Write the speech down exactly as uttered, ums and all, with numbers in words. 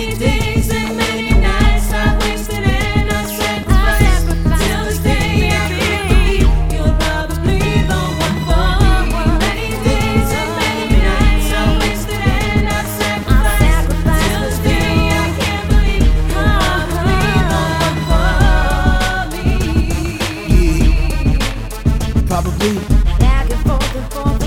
Many days and many nights I wasted and I sacrificed. Till this day I can't believe you're probably the one for me. Many days and many nights I wasted and I sacrificed. Till this day I can't believe you're probably the one for me. Probably. Back and forth and forth.